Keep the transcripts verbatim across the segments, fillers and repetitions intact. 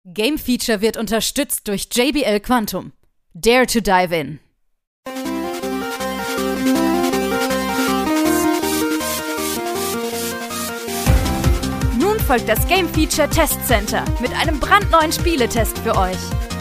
Game Feature wird unterstützt durch J B L Quantum. Dare to dive in. Nun folgt das Game Feature Test Center mit einem brandneuen Spieletest für euch.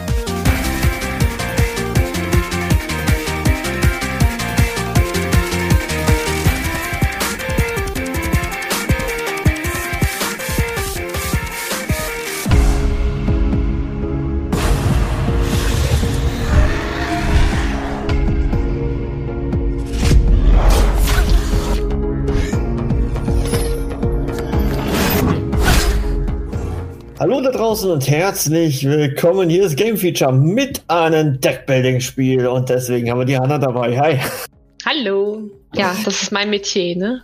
Hallo da draußen und herzlich willkommen. Hier ist Game Feature mit einem Deckbuilding-Spiel und deswegen haben wir die Hanna dabei. Hi. Hallo. Ja, das ist mein Metier, ne?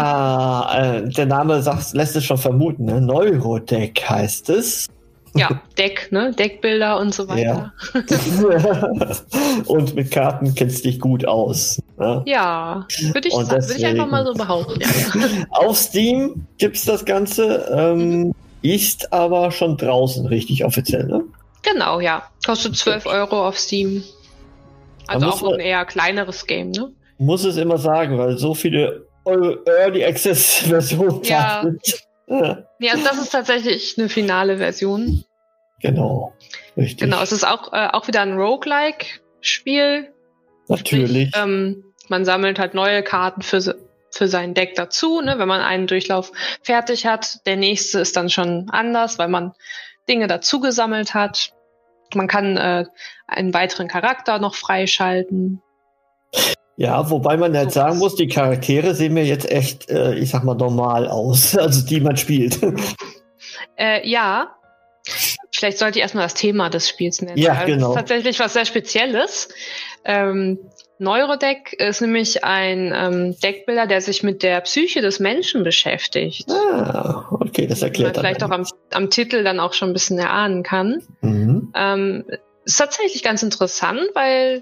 Ja, äh, der Name sagt, lässt es schon vermuten, ne? Neurodeck heißt es. Ja, Deck, ne? Deckbilder und so weiter. Ja. Und mit Karten kennst du dich gut aus. Ne? Ja, würde ich, würd ich einfach mal so behaupten. Ja. Auf Steam gibt's das Ganze. Ähm, mhm. Ist aber schon draußen, richtig offiziell, ne? Genau, ja. Kostet zwölf Euro auf Steam. Also auch ein eher kleineres Game, ne? Muss es immer sagen, weil so viele Early Access Versionen ja. sind. Ja. Ja, also das ist tatsächlich eine finale Version. Genau, richtig. Genau, es ist auch, äh, auch wieder ein Roguelike-Spiel. Natürlich. Sprich, ähm, man sammelt halt neue Karten für für sein Deck dazu, ne, wenn man einen Durchlauf fertig hat. Der nächste ist dann schon anders, weil man Dinge dazu gesammelt hat. Man kann äh, einen weiteren Charakter noch freischalten. Ja, wobei man jetzt so sagen muss, die Charaktere sehen mir jetzt echt, äh, ich sag mal, normal aus, also die man spielt. Äh, ja, vielleicht sollte ich erstmal das Thema des Spiels nennen. Ja, genau. Das ist tatsächlich was sehr Spezielles. Ähm, Neurodeck ist nämlich ein ähm, Deckbilder, der sich mit der Psyche des Menschen beschäftigt. Ah, okay, das erklärt man vielleicht auch am, am Titel dann auch schon ein bisschen erahnen kann. Mhm. Ähm, ist tatsächlich ganz interessant, weil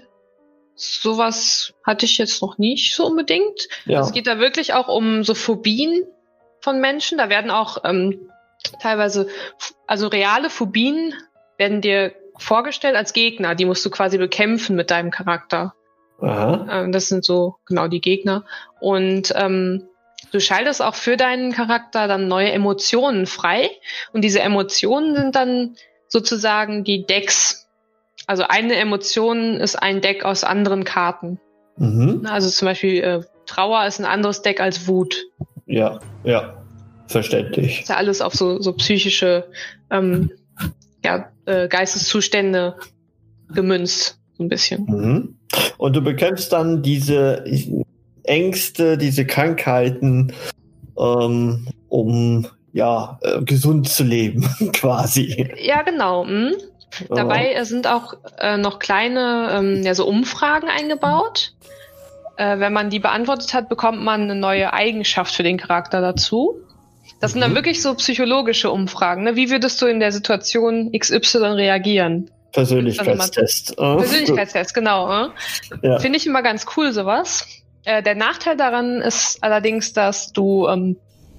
sowas hatte ich jetzt noch nicht so unbedingt. Ja. Es geht da wirklich auch um so Phobien von Menschen. Da werden auch ähm, teilweise, also reale Phobien werden dir vorgestellt als Gegner. Die musst du quasi bekämpfen mit deinem Charakter. Aha. Das sind so genau die Gegner. Und ähm, du schaltest auch für deinen Charakter dann neue Emotionen frei. Und diese Emotionen sind dann sozusagen die Decks. Also eine Emotion ist ein Deck aus anderen Karten. Mhm. Also zum Beispiel äh, Trauer ist ein anderes Deck als Wut. Ja, ja, verständlich. Ist ja alles auf so, so psychische ähm, ja, äh, Geisteszustände gemünzt. So ein bisschen. Mhm. Und du bekämpfst dann diese Ängste, diese Krankheiten, ähm, um ja äh, gesund zu leben, quasi. Ja, genau. Mhm. Ja. Dabei sind auch äh, noch kleine ähm, ja, so Umfragen eingebaut. Äh, wenn man die beantwortet hat, bekommt man eine neue Eigenschaft für den Charakter dazu. Das mhm. sind dann wirklich so psychologische Umfragen. Ne? Wie würdest du in der Situation X Y reagieren? Persönlichkeitstest. Also Persönlichkeitstest, genau. Äh? Ja. Finde ich immer ganz cool, sowas. Äh, der Nachteil daran ist allerdings, dass du ähm,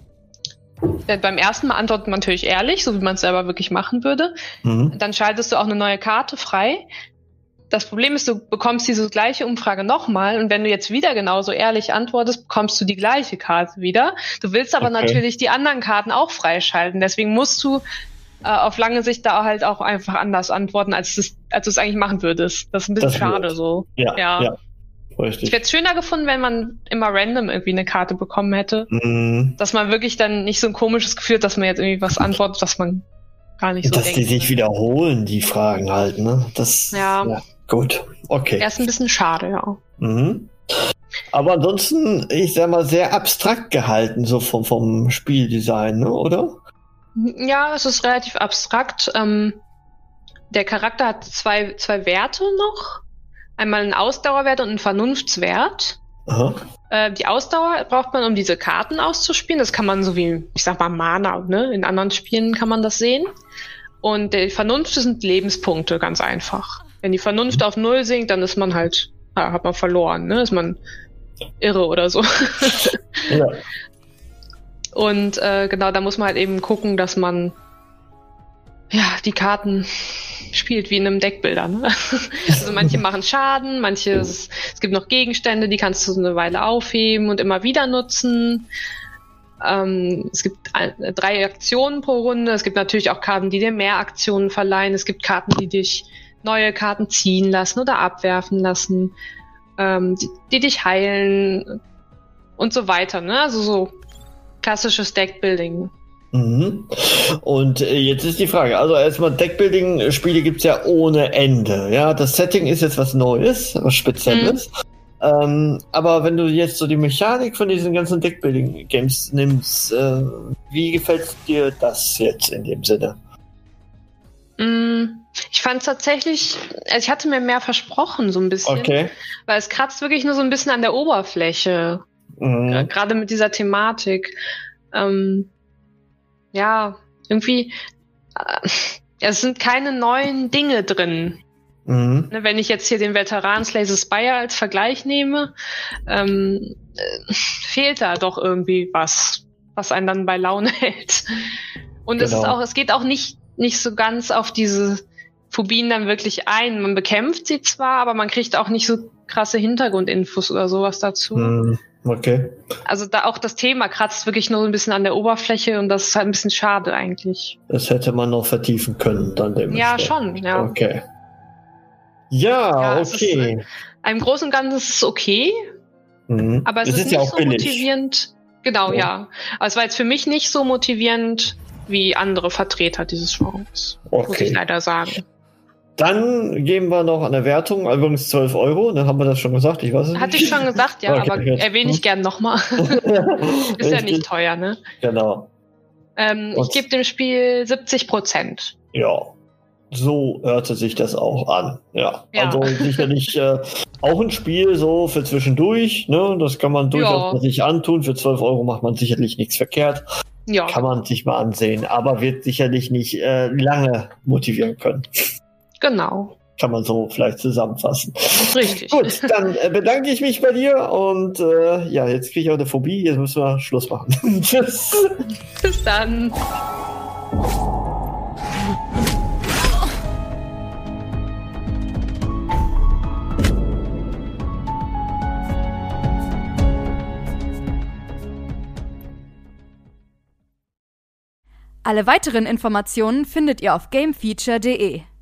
beim ersten Mal antwortet man natürlich ehrlich, so wie man es selber wirklich machen würde. Mhm. Dann schaltest du auch eine neue Karte frei. Das Problem ist, du bekommst diese gleiche Umfrage nochmal und wenn du jetzt wieder genauso ehrlich antwortest, bekommst du die gleiche Karte wieder. Du willst aber okay. natürlich die anderen Karten auch freischalten. Deswegen musst du auf lange Sicht da halt auch einfach anders antworten, als, das, als du es eigentlich machen würdest. Das ist ein bisschen das schade wird. so. Ja, ja. ja. Ich hätte es schöner gefunden, wenn man immer random irgendwie eine Karte bekommen hätte. Mhm. Dass man wirklich dann nicht so ein komisches Gefühl hat, dass man jetzt irgendwie was antwortet, was man gar nicht so dass denkt. Dass die sich wiederholen, die Fragen halt, ne? Das, ja. ja. Gut, okay. Er ist ein bisschen schade, ja. Mhm. Aber ansonsten, ich sag mal, sehr abstrakt gehalten, so vom, vom Spieldesign, ne? Oder? Ja, es ist relativ abstrakt. Ähm, der Charakter hat zwei, zwei Werte noch. Einmal einen Ausdauerwert und einen Vernunftswert. Aha. Äh, die Ausdauer braucht man, um diese Karten auszuspielen. Das kann man so wie, ich sag mal, Mana, ne? In anderen Spielen kann man das sehen. Und die Vernunft sind Lebenspunkte, ganz einfach. Wenn die Vernunft auf Null sinkt, dann ist man halt, ja, hat man verloren, ne? Ist man irre oder so. Ja. Und äh, genau, da muss man halt eben gucken, dass man ja, die Karten spielt wie in einem Deckbilder. Ne? Also manche machen Schaden, manche, es, es gibt noch Gegenstände, die kannst du so eine Weile aufheben und immer wieder nutzen. Ähm, es gibt ein, drei Aktionen pro Runde. Es gibt natürlich auch Karten, die dir mehr Aktionen verleihen. Es gibt Karten, die dich neue Karten ziehen lassen oder abwerfen lassen, ähm, die, die dich heilen und so weiter. Ne? Also so klassisches Deckbuilding. Mhm. Und äh, jetzt ist die Frage, also erstmal Deckbuilding-Spiele gibt es ja ohne Ende. Ja, das Setting ist jetzt was Neues, was Spezielles. Mhm. Ähm, aber wenn du jetzt so die Mechanik von diesen ganzen Deckbuilding-Games nimmst, äh, wie gefällt dir das jetzt in dem Sinne? Ich fand es tatsächlich, also ich hatte mir mehr versprochen, so ein bisschen. Okay. Weil es kratzt wirklich nur so ein bisschen an der Oberfläche. Mhm. Gerade mit dieser Thematik. Ähm, ja, irgendwie, äh, es sind keine neuen Dinge drin. Mhm. Ne, wenn ich jetzt hier den Veteran Slay the Spire als Vergleich nehme, ähm, äh, fehlt da doch irgendwie was, was einen dann bei Laune hält. Und genau. es ist auch, es geht auch nicht, nicht so ganz auf diese Phobien dann wirklich ein. Man bekämpft sie zwar, aber man kriegt auch nicht so krasse Hintergrundinfos oder sowas dazu. Mhm. Okay. Also da auch das Thema kratzt wirklich nur so ein bisschen an der Oberfläche und das ist halt ein bisschen schade eigentlich. Das hätte man noch vertiefen können dann dementsprechend. Ja, schon, ja. Okay. Ja, ja okay. Ist, äh, Im Großen und Ganzen ist es okay, mhm. aber es, es ist, ist nicht ja auch so billig. Motivierend. Genau, ja. ja. Aber es war jetzt für mich nicht so motivierend wie andere Vertreter dieses Genres, okay. muss ich leider sagen. Dann geben wir noch an der Wertung, übrigens zwölf Euro, dann haben wir das schon gesagt, ich weiß es nicht. Hatte ich schon gesagt, ja, okay, aber jetzt. Erwähne ich gern nochmal. Ist ja nicht teuer, ne? Genau. Ähm, ich gebe dem Spiel siebzig Prozent. Ja, so hörte sich das auch an. Ja, ja. Also sicherlich äh, auch ein Spiel so für zwischendurch, ne? Das kann man durchaus ja. sich antun. Für zwölf Euro macht man sicherlich nichts verkehrt. Ja. Kann man sich mal ansehen, aber wird sicherlich nicht äh, lange motivieren können. Genau. Kann man so vielleicht zusammenfassen. Richtig. Gut, dann äh, bedanke ich mich bei dir und äh, ja, jetzt kriege ich auch eine Phobie, jetzt müssen wir Schluss machen. Tschüss. Bis dann. Alle weiteren Informationen findet ihr auf gamefeature punkt de.